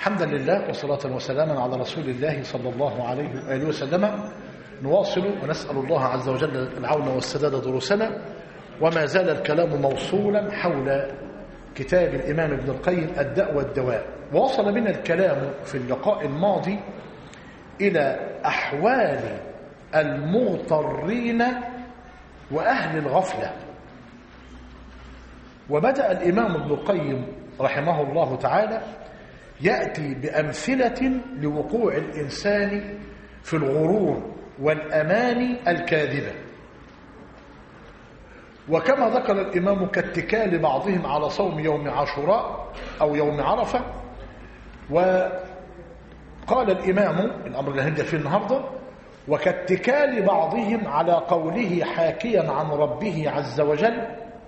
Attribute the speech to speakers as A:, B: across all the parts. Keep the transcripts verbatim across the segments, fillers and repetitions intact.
A: حمدا لله وصلاة وسلاما على رسول الله صلى الله عليه وآله وسلم. نواصل ونسأل الله عز وجل العون والسداد دروسنا، وما زال الكلام موصولا حول كتاب الإمام ابن القيم الداء والدواء. ووصل بنا الكلام في اللقاء الماضي إلى أحوال المغترين وأهل الغفلة، وبدأ الإمام ابن القيم رحمه الله تعالى يأتي بأمثلة لوقوع الإنسان في الغرور والأماني الكاذبة. وكما ذكر الإمام كاتكال بعضهم على صوم يوم عاشوراء أو يوم عرفة، وقال الإمام الأمر اللي هنبدأ فيه النهاردة: وكاتكال بعضهم على قوله حاكيا عن ربه عز وجل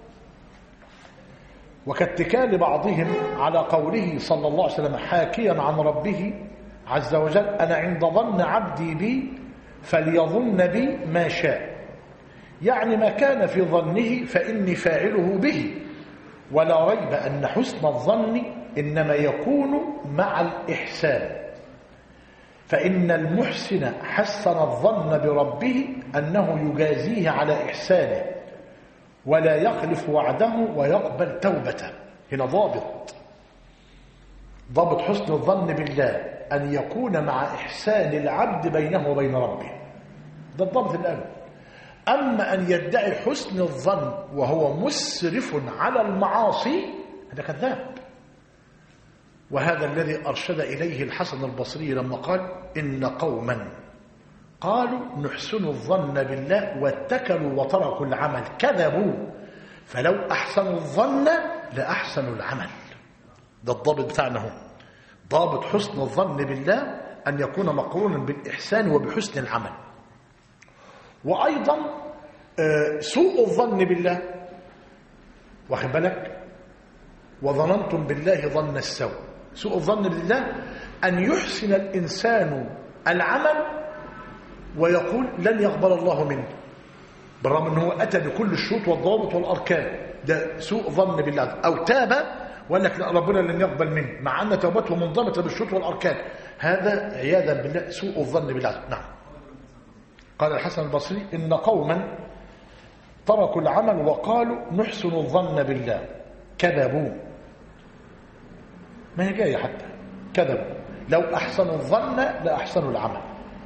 A: وكاتكال بعضهم على قوله صلى الله عليه وسلم حاكيا عن ربه عز وجل: أنا عند ظن عبدي بي فليظن بي ما شاء، يعني ما كان في ظنه فإني فاعله به، ولا ريب أن حسن الظن إنما يكون مع الإحسان، فإن المحسن حسن الظن بربه أنه يجازيه على إحسانه ولا يخلف وعده ويقبل توبته. هنا ضابط ضابط حسن الظن بالله أن يكون مع إحسان العبد بينه وبين ربه، ده الضابط الأول. أما أن يدعي حسن الظن وهو مسرف على المعاصي هذا كذاب، وهذا الذي أرشد إليه الحسن البصري لما قال: إن قوما قالوا نحسن الظن بالله واتكلوا وتركوا العمل كذبوا، فلو أحسنوا الظن لأحسنوا العمل. ده الضابط بتاعنا هو، ضابط حسن الظن بالله أن يكون مقرونا بالإحسان وبحسن العمل. وأيضا سوء الظن بالله، واخد بالك، وظننتم بالله ظن السوء. سوء الظن بالله أن يحسن الإنسان العمل ويقول لن يقبل الله منه، بالرغم أنه أتى بكل الشروط والضوابط والأركان. ده سوء ظن بالله. أو تاب وقال لك لا ربنا لن يقبل منه مع أن توبته منضبطة بالشروط والأركان، هذا عياذا بالله سوء الظن بالله. نعم. قال الحسن البصري: إن قوما تركوا العمل وقالوا نحسن الظن بالله كذبوا. ما هي جاية حتى كذبوا، لو أحسنوا الظن لأحسنوا العمل.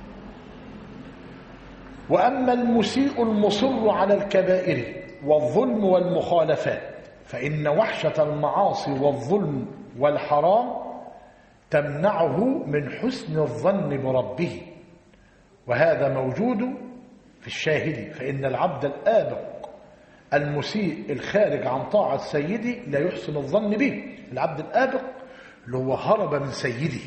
A: وأما المسيء المصر على الكبائر والظلم والمخالفات فإن وحشة المعاصي والظلم والحرام تمنعه من حسن الظن بربه، وهذا موجود في الشاهد، فإن العبد الآبق المسيء الخارج عن طاعة سيده لا يحسن الظن به. العبد الآبق اللي هو هرب من سيده.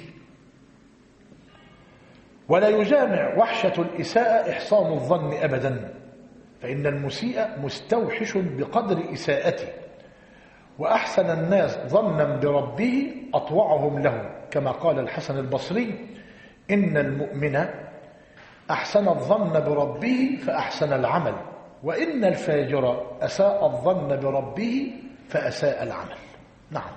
A: ولا يجامع وحشة الإساءة إحسان الظن أبدا، فإن المسيء مستوحش بقدر إساءته، وأحسن الناس ظنا بربه أطوعهم له، كما قال الحسن البصري: إن المؤمن أحسن الظن بربه فأحسن العمل، وإن الفاجر أساء الظن بربه فأساء العمل. نعم.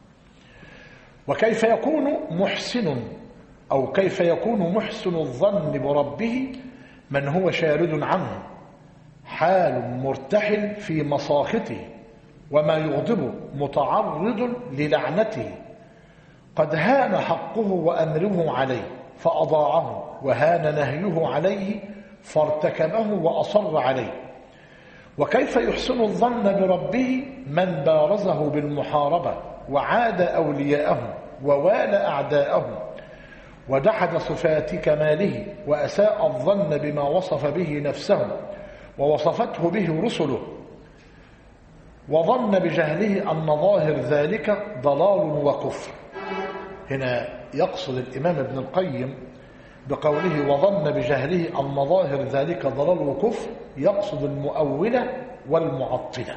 A: وكيف يكون محسن أو كيف يكون محسن الظن بربه من هو شارد عنه حال مرتحل في مساخطه وما يغضبه متعرض للعنته، قد هان حقه وأمره عليه فأضاعه، وهان نهيه عليه فارتكبه وأصر عليه. وكيف يحسن الظن بربه من بارزه بالمحاربة وعاد أولياءه ووالى أعداءه ودحد صفات كماله وأساء الظن بما وصف به نفسه ووصفته به رسله، وظن بجهله أن ظاهر ذلك ضلال وكفر. هنا يقصد الإمام ابن القيم بقوله وظن بجهله أن ظاهر ذلك ضلال وكفر، يقصد المؤولة والمعطلة.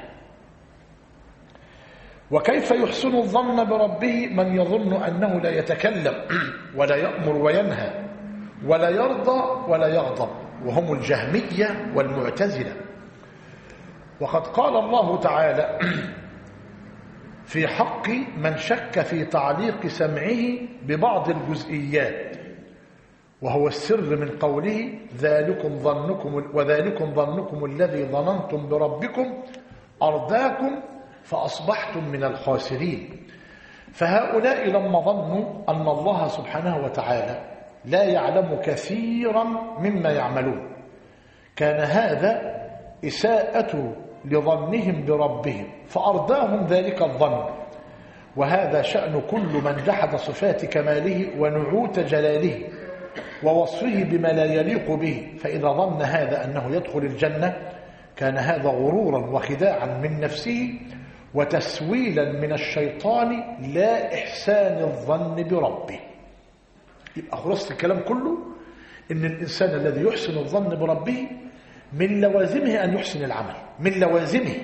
A: وكيف يحسن الظن بربه من يظن أنه لا يتكلم ولا يأمر وينهى ولا يرضى ولا يغضب، وهم الجهمية والمعتزلة. وقد قال الله تعالى: في حق من شك في تعليق سمعه ببعض الجزئيات، وهو السر من قوله ذلكم ظنكم وذلكم ظنكم الذي ظننتم بربكم أرداكم فأصبحتم من الخاسرين. فهؤلاء لما ظنوا أن الله سبحانه وتعالى لا يعلم كثيرا مما يعملون كان هذا إساءة لظنهم بربهم فأرداهم ذلك الظن، وهذا شأن كل من جحد صفات كماله ونعوت جلاله ووصفه بما لا يليق به، فإذا ظن هذا أنه يدخل الجنة كان هذا غرورا وخداعا من نفسه وتسويلا من الشيطان لا إحسان الظن بربه. يبقى خلاصة الكلام كله إن الإنسان الذي يحسن الظن بربه من لوازمه أن يحسن العمل، من لوازمه.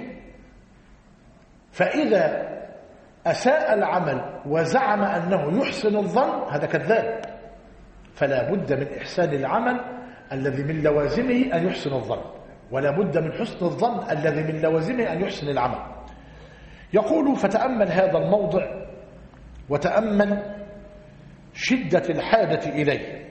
A: فإذا أساء العمل وزعم أنه يحسن الظن هذا كذاب، فلا بد من إحسان العمل الذي من لوازمه أن يحسن الظن، ولا بد من حسن الظن الذي من لوازمه أن يحسن العمل. يقول فتأمل هذا الموضع وتأمل شدة الحاجة إليه،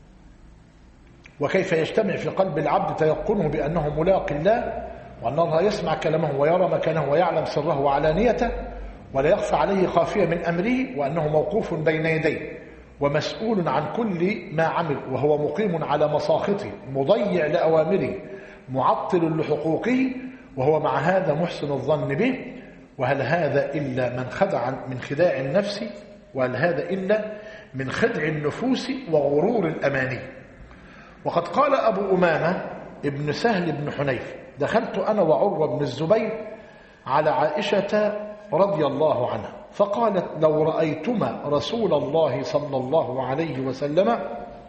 A: وكيف يجتمع في قلب العبد تيقنه بأنه ملاق الله، وأن الله يسمع كلامه ويرى مكانه ويعلم سره وعلانيته، ولا يخفى عليه خافية من أمره، وأنه موقوف بين يديه ومسؤول عن كل ما عمل، وهو مقيم على مساخطه مضيع لأوامره معطل لحقوقه، وهو مع هذا محسن الظن به. وهل هذا إلا من خدع من خداع النفس؟ وهل هذا إلا من خدع النفوس وغرور الأماني؟ وقد قال أبو أمامة ابن سهل بن حنيف دخلت أنا وعروة بن الزبير على عائشة رضي الله عنها فقالت لو رأيتما رسول الله صلى الله عليه وسلم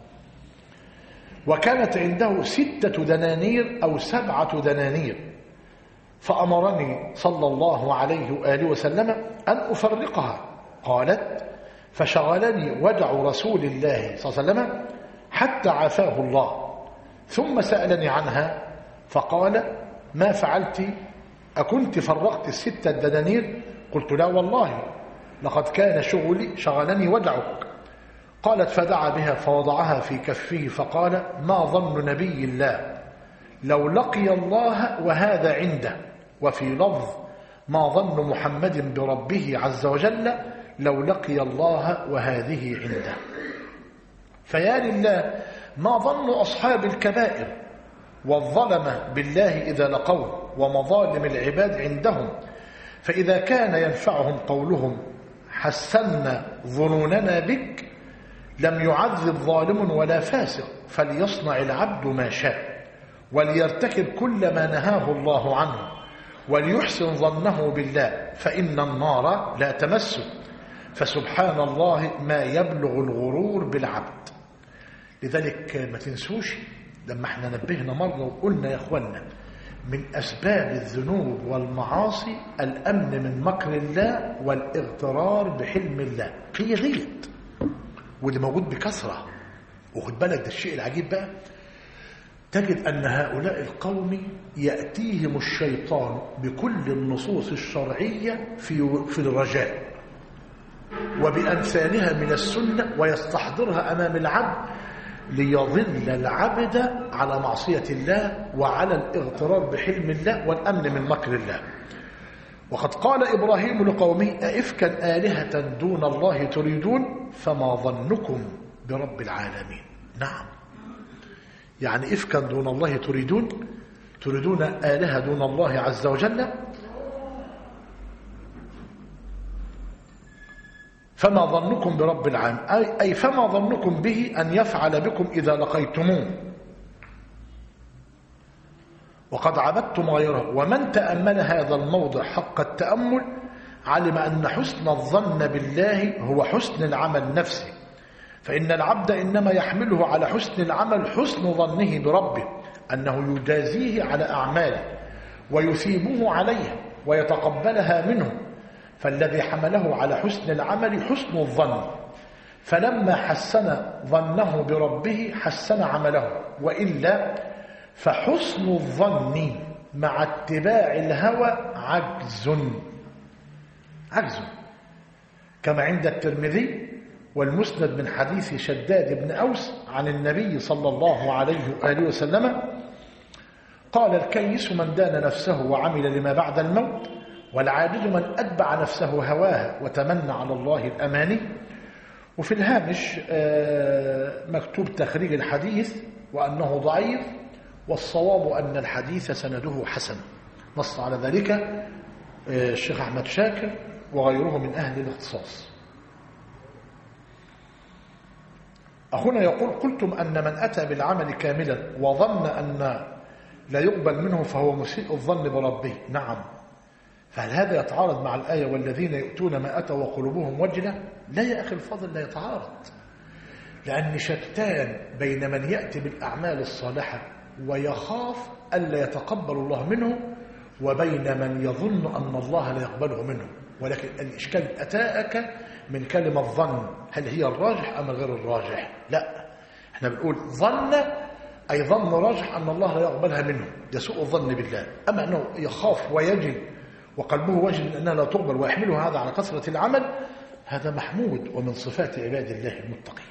A: وكانت عنده ستة دنانير أو سبعة دنانير فأمرني صلى الله عليه وآله وسلم أن أفرقها. قالت فشغلني وجع رسول الله صلى الله عليه وسلم حتى عافاه الله، ثم سألني عنها فقال ما فعلت؟ أكنت فرقت الستة دنانير؟ قلت لا والله لقد كان شغلي شغلني وجعك. قالت فدعا بها فوضعها في كفه فقال ما ظن نبي الله لو لقي الله وهذا عنده، وفي لفظ ما ظن محمد بربه عز وجل لو لقي الله وهذه عنده. فيا لله ما ظن أصحاب الكبائر والظلمة بالله إذا لقوا ومظالم العباد عندهم، فإذا كان ينفعهم قولهم حسنا ظنوننا بك لم يعذب ظالم ولا فاسق، فليصنع العبد ما شاء وليرتكب كل ما نهاه الله عنه وليحسن ظنه بالله، فإن النار لا تمسه، فسبحان الله ما يبلغ الغرور بالعبد. لذلك ما تنسوش لما احنا نبهنا مرة وقلنا يا اخوانا من أسباب الذنوب والمعاصي الأمن من مكر الله والاغترار بحلم الله، هي ديت واللي موجود بكثرة. وخد بالك ده الشيء العجيب بقى، تجد أن هؤلاء القوم يأتيهم الشيطان بكل النصوص الشرعية في في الرجاء وبأمثالها من السنة ويستحضرها أمام العبد ليظل العبد على معصية الله وعلى الاغترار بحلم الله والأمن من مكر الله. وقد قال إبراهيم لقومه أئفكا آلهة دون الله تريدون فما ظنكم برب العالمين. نعم، يعني إفكا دون الله تريدون تريدون آلهة دون الله عز وجل، فما ظنكم برب العالمين أي, أي فما ظنكم به أن يفعل بكم إذا لقيتموه وقد عبدتم غيره. ومن تأمل هذا الموضع حق التأمل علم أن حسن الظن بالله هو حسن العمل نفسه، فإن العبد إنما يحمله على حسن العمل حسن ظنه بربه أنه يجازيه على أعماله ويثيبه عليها ويتقبلها منه، فالذي حمله على حسن العمل حسن الظن، فلما حسن ظنه بربه حسن عمله، وإلا فحسن الظن مع اتباع الهوى عجز. عجز. كما عند الترمذي والمسند من حديث شداد بن أوس عن النبي صلى الله عليه وآله وسلم قال: الكيس من دان نفسه وعمل لما بعد الموت، والعاجز من أتبع نفسه هواها وتمنى على الله الأماني. وفي الهامش مكتوب تخريج الحديث وأنه ضعيف، والصواب أن الحديث سنده حسن. نص على ذلك الشيخ أحمد شاكر وغيره من أهل الاختصاص. أخونا يقول: قلتم أن من أتى بالعمل كاملا وظن أن لا يقبل منه فهو مسيء الظن بربه. نعم، فهل هذا يتعارض مع الآية والذين يؤتون ما أتوا وقلوبهم وجلة؟ لا يا أخي الفضل، لا يتعارض، لأن شتان بين من يأتي بالأعمال الصالحة ويخاف ألا يتقبل الله منه، وبين من يظن أن الله لا يقبله منه. ولكن الإشكال أتاءك من كلمة ظن، هل هي الراجح أم غير الراجح؟ لا، احنا بنقول ظن أي ظن راجح أن الله لا يقبلها منه، يسوء الظن بالله. أما أنه يخاف ويجل وقلبه وجل أنها لا تقبل ويحمله هذا على كثرة العمل، هذا محمود ومن صفات عباد الله المتقين.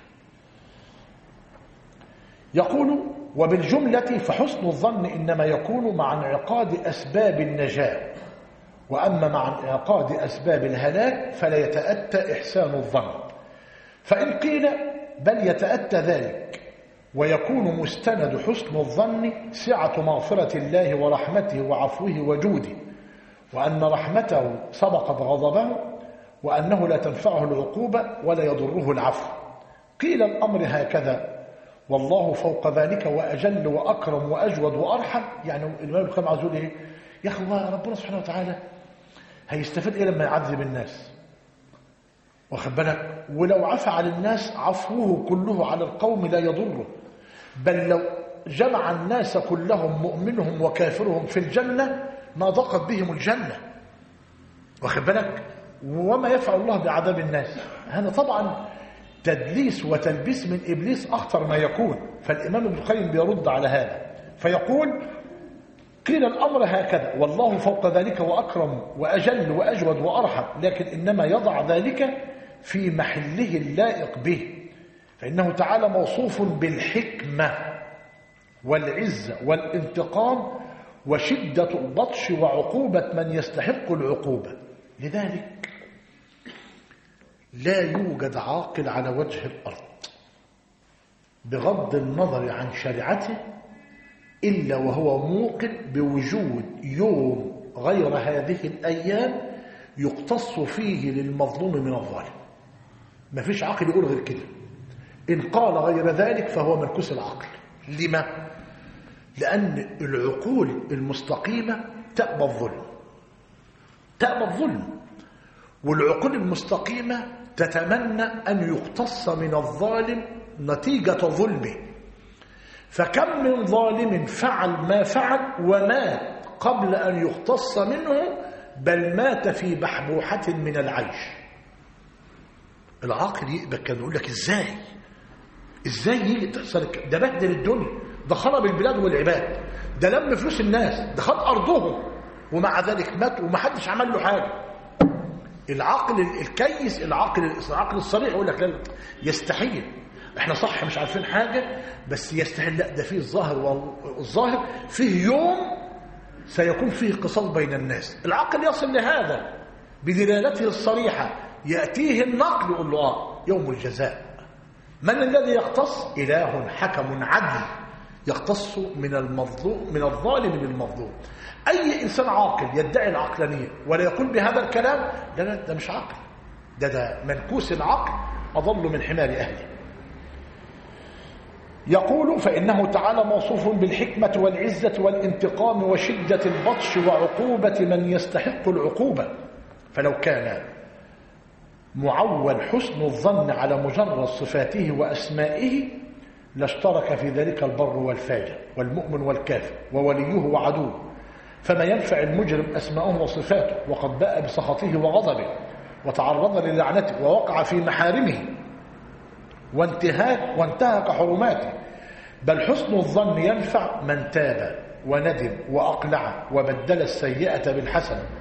A: يقول: وبالجملة فحسن الظن إنما يكون مع انعقاد أسباب النجاة، وأما مع انعقاد أسباب الهلاك فلا يتأتى إحسان الظن. فإن قيل بل يتأتى ذلك، ويكون مستند حسن الظن سعة مغفرة الله ورحمته وعفوه وجوده، وأن رحمته سبقت غضبه، وأنه لا تنفعه العقوبة ولا يضره العفو. قيل الأمر هكذا، والله فوق ذلك وأجل وأكرم وأجود وأرحم. يعني الإمام القيم عاوز يقول إيه؟ يا أخي ربنا سبحانه وتعالى هيستفيد إيه لما يعذب الناس؟ واخد بالك؟ ولو عفى على الناس عفوه كله على القوم لا يضره، بل لو جمع الناس كلهم مؤمنهم وكافرهم في الجنة ما ضاقت بهم الجنة. واخد بالك؟ وما يفعل الله بعذاب الناس؟ هذا طبعا تدليس وتلبيس من إبليس أخطر ما يكون. فالإمام ابن القيم بيرد على هذا فيقول: قيل الأمر هكذا، والله فوق ذلك وأكرم وأجل وأجود وأرحم، لكن إنما يضع ذلك في محله اللائق به، فإنه تعالى موصوف بالحكمة والعزة والانتقام وشدة البطش وعقوبة من يستحق العقوبة. لذلك لا يوجد عاقل على وجه الأرض بغض النظر عن شريعته إلا وهو موقن بوجود يوم غير هذه الأيام يقتص فيه للمظلوم من الظالم. ما فيش عاقل يقول غير كده. إن قال غير ذلك فهو منكوس العقل. لما؟ لأن العقول المستقيمة تأبى الظلم، تأبى الظلم، والعقول المستقيمة تتمنى أن يقتص من الظالم نتيجة ظلمه. فكم من ظالم فعل ما فعل ومات قبل أن يقتص منه، بل مات في بحبوحة من العيش. العاقل يقبل كان يقول لك إزاي إزاي يجي تحصل؟ ده بهدل الدنيا، ده خرب البلاد والعباد، ده لم فلوس الناس، ده خد أرضهم، ومع ذلك مات ومحدش عمل له حاجة. العقل الكيس، العقل العقل الصريح يقول لك لا، يستحيل، احنا صح مش عارفين حاجة بس يستحيل. لا، ده فيه الظاهر، والظاهر فيه يوم سيكون فيه قصاص بين الناس. العقل يصل لهذا بدلالته الصريحة، يأتيه النقل يقول له آه يوم الجزاء. من الذي يقتص؟ إله حكم عدل يقتص من المظلوم، من الظالم للمظلوم. أي إنسان عاقل يدعي العقلانية ولا يقول بهذا الكلام، لا لا، ده مش عقل، ده ده منكوس العقل أضل من حمار أهله. يقول: فإنه تعالى موصوف بالحكمة والعزة والانتقام وشدة البطش وعقوبة من يستحق العقوبة. فلو كان معول حسن الظن على مجرد صفاته وأسمائه لاشترك في ذلك البر والفاجر والمؤمن والكافر ووليه وعدوه، فما ينفع المجرم أسماءه وصفاته وقد باء بسخطه وغضبه وتعرض للعنته ووقع في محارمه وانتهاك وانتهك حرماته. بل حسن الظن ينفع من تاب وندم وأقلع وبدل السيئة بالحسنة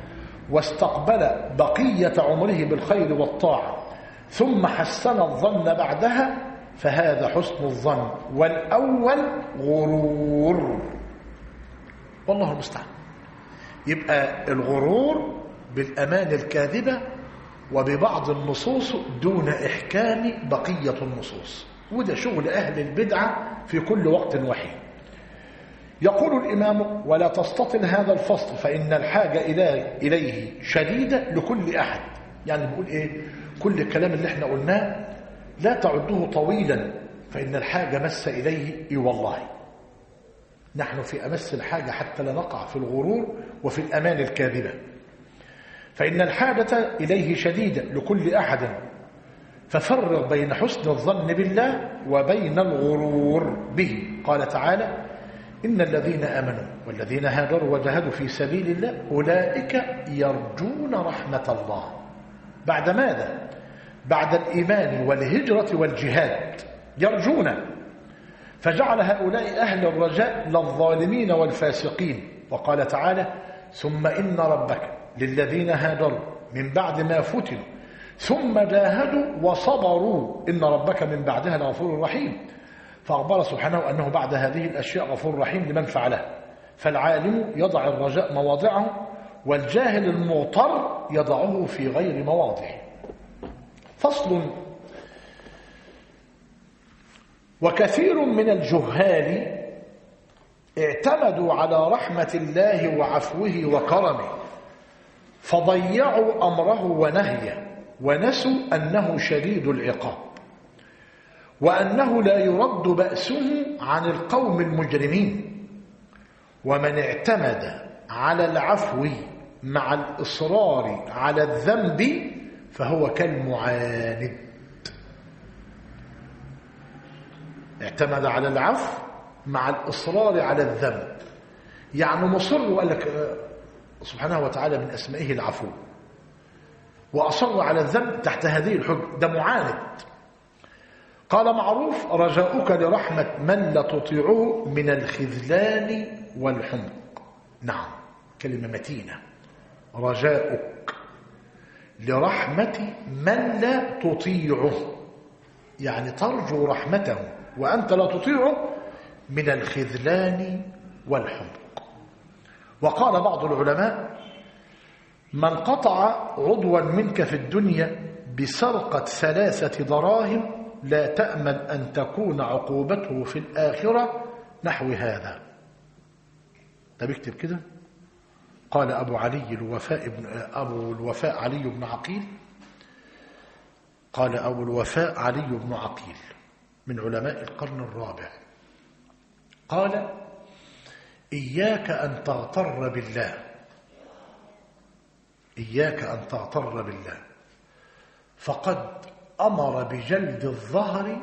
A: واستقبل بقية عمره بالخير والطاعة ثم حسن الظن بعدها فهذا حسن الظن، والأول غرور. والله المستعان. يبقى الغرور بالأمان الكاذبة وببعض النصوص دون إحكام بقية النصوص، وده شغل أهل البدعة في كل وقت وحين. يقول الإمام: ولا تستطل هذا الفصل فإن الحاجة إليه شديدة لكل أحد. يعني بيقول إيه؟ كل الكلام اللي احنا قلناه لا تعده طويلا، فإن الحاجة مس إليه. إي والله نحن في أمس الحاجة حتى لا نقع في الغرور وفي الأمان الكاذبة. فإن الحاجة إليه شديدة لكل أحد، ففرق بين حسن الظن بالله وبين الغرور به. قال تعالى: إن الذين آمنوا والذين هاجروا وجاهدوا في سبيل الله أولئك يرجون رحمة الله. بعد ماذا؟ بعد الإيمان والهجرة والجهاد يرجون، فجعل هؤلاء أهل الرجاء للظالمين والفاسقين. وقال تعالى: ثم إن ربك للذين هاجروا من بعد ما فتنوا ثم جاهدوا وصبروا إن ربك من بعدها لغفور رحيم. فأخبر سبحانه أنه بعد هذه الأشياء غفور رحيم لمن فعلها. فالعالم يضع الرجاء مواضعه، والجاهل المغتر يضعه في غير مواضعه. فصل: وكثير من الجهال اعتمدوا على رحمة الله وعفوه وكرمه فضيعوا أمره ونهيه، ونسوا أنه شديد العقاب، وأنه لا يرد بأسه عن القوم المجرمين. ومن اعتمد على العفو مع الإصرار على الذنب فهو كالمعاند. اعتمد على العفو مع الإصرار على الذنب، يعني مصر، وقال لك سبحانه وتعالى من أسمائه العفو، وأصر على الذنب تحت هذه الحجة، ده معاند. قال: معروف رجاؤك لرحمة من لا تطيعه من الخذلان والحمق. نعم، كلمة متينة. رجاؤك لرحمة من لا تطيعه، يعني ترجو رحمته وأنت لا تطيعه، من الخذلان والحمق. وقال بعض العلماء: من قطع عضوا منك في الدنيا بسرقة ثلاثة دراهم لا تأمن أن تكون عقوبته في الآخرة نحو هذا. طب اكتب كده. قال أبو علي الوفاء بن أبو الوفاء علي بن عقيل قال أبو الوفاء علي بن عقيل من علماء القرن الرابع، قال: إياك أن تغتر بالله، إياك أن تغتر بالله، فقد أمر بجلد الظهر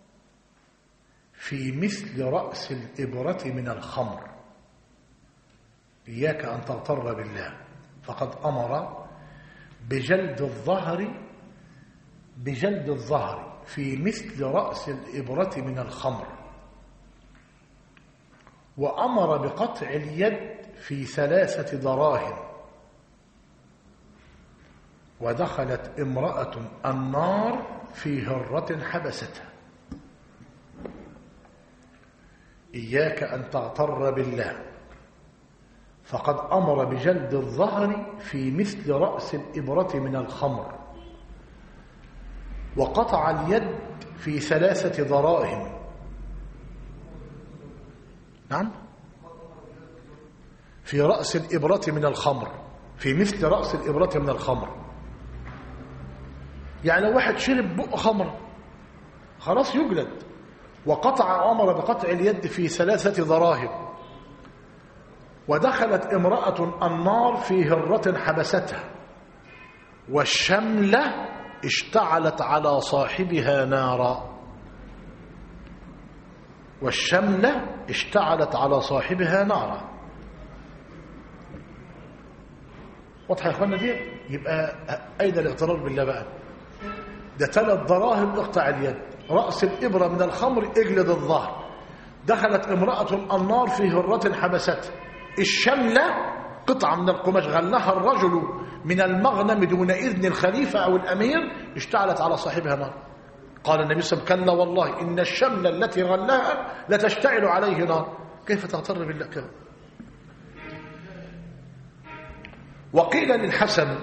A: في مثل رأس الإبرة من الخمر. إياك أن تغتر بالله، فقد أمر بجلد الظهر بجلد الظهر في مثل رأس الإبرة من الخمر، وأمر بقطع اليد في ثلاثة دراهم، ودخلت امرأة النار في هرة حبستها. إياك أن تغتر بالله، فقد أمر بجلد الظهر في مثل رأس الإبرة من الخمر، وقطع اليد في ثلاثة دراهم. نعم، في رأس الإبرة من الخمر، في مثل رأس الإبرة من الخمر. يعني لو واحد شرب بق خمر خلاص يجلد. وقطع أمر بقطع اليد في ثلاثة دراهم، ودخلت امرأة النار في هرة حبستها، والشملة اشتعلت على صاحبها نارا، والشملة اشتعلت على صاحبها نارا. واضح يا اخوانا دي؟ يبقى أين الاغترار بالله بقى؟ ده ثلاث دراهم اقطع اليد، رأس الإبرة من الخمر اجلد الظهر، دخلت امرأة النار في هرة حبستها، الشملة قطعة من القماش غلها الرجل من المغنم دون إذن الخليفة أو الأمير اشتعلت على صاحبها نار. قال النبي صلى الله عليه وسلم: كلا والله إن الشمل التي غلاها لتشتعل عليه نار. كيف تغتر بالله كذا؟ وقيل للحسن: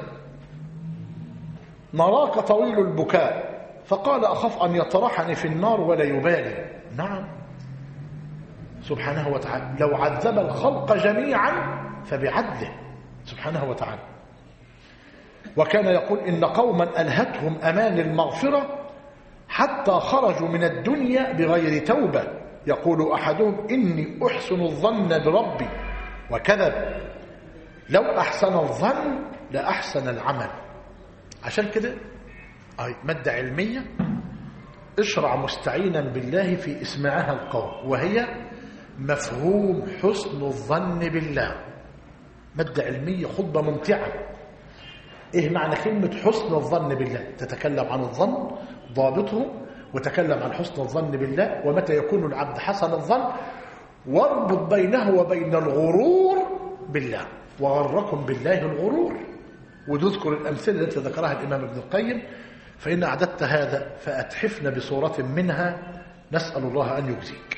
A: نراك طويل البكاء، فقال: أخاف أن يطرحني في النار ولا يبالي. نعم سبحانه وتعالى، لو عذب الخلق جميعا فبعدله سبحانه وتعالى. وكان يقول: إن قوما ألهتهم أمان المغفرة حتى خرجوا من الدنيا بغير توبة. يقول أحدهم: إني أحسن الظن بربي، وكذب. لو أحسن الظن لأحسن العمل. عشان كده أي مادة علمية اشرع مستعينا بالله في اسمعها القول، وهي مفهوم حسن الظن بالله. مادة علمية، خطبة ممتعة. ايه معنى كلمة حسن الظن بالله؟ تتكلم عن الظن ضابطه، وتكلم عن حسن الظن بالله ومتى يكون العبد حسن الظن، واربط بينه وبين الغرور بالله. وغركم بالله الغرور. وتذكر الأمثلة التي ذكرها الإمام ابن القيم. فإن أعددت هذا فأتحفنا بصورة منها، نسأل الله أن يجزيك.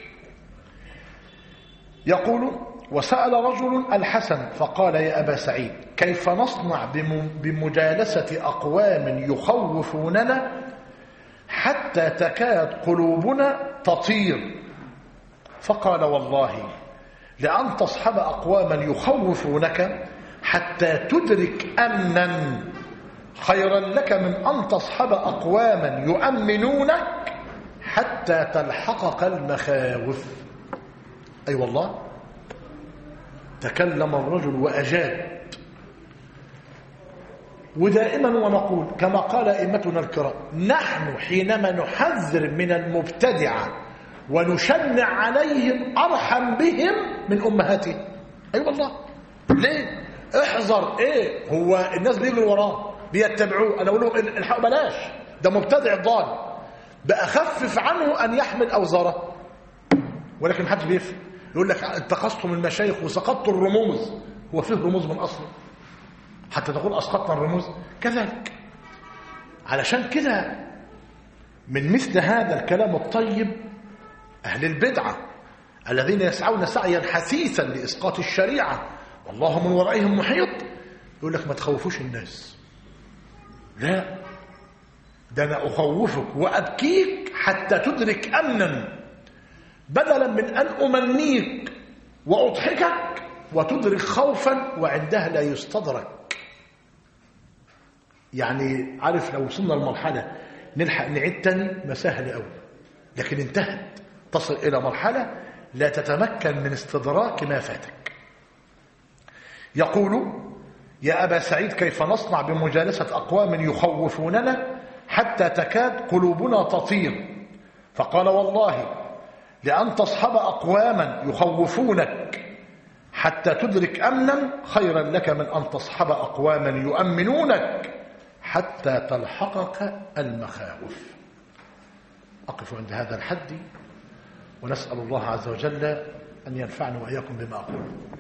A: يقول: وسأل رجل الحسن فقال: يا أبا سعيد، كيف نصنع بمجالسة أقوام يخوفوننا حتى تكاد قلوبنا تطير؟ فقال: والله لأن تصحب أقواما يخوفونك حتى تدرك أمنا خيرا لك من أن تصحب أقواما يؤمنونك حتى تلحقك المخاوف. أي أيوة والله، تكلم الرجل وأجاد. ودائما ونقول كما قال أئمتنا الكرام: نحن حينما نحذر من المبتدعة ونشنع عليهم أرحم بهم من أمهاتهم. أي أيوة والله. ليه؟ احذر. ايه هو الناس بيجروا وراه بيتبعوه، انا اقول لهم الحق بلاش، ده مبتدع ضال، بأخفف عنه ان يحمل اوزاره. ولكن محدش بيفهم، يقول لك اتخذتم المشايخ وسقطتوا الرموز. هو فيه رموز من اصله حتى تقول اسقطنا الرموز؟ كذلك. علشان كده من مثل هذا الكلام الطيب اهل البدعه الذين يسعون سعيا حثيثا لاسقاط الشريعه والله من ورائهم محيط، يقول لك ما تخوفوش الناس. لا، ده أنا أخوفك وأبكيك حتى تدرك أمنا، بدلا من أن أمنيك وأضحكك وتدرك خوفا وعندها لا يستدرك. يعني عارف لو وصلنا لمرحلة نلحق نعيد تاني ما سهل قوي، لكن انتهت، تصل إلى مرحلة لا تتمكن من استدراك ما فاتك. يقول: يا أبا سعيد، كيف نصنع بمجالسة أقوام يخوفوننا حتى تكاد قلوبنا تطير؟ فقال: والله لأن تصحب أقواما يخوفونك حتى تدرك أمنا خيرا لك من أن تصحب أقواما يؤمنونك حتى تلحقك المخاوف. أقف عند هذا الحد، ونسأل الله عز وجل أن ينفعني وإياكم بما أقول.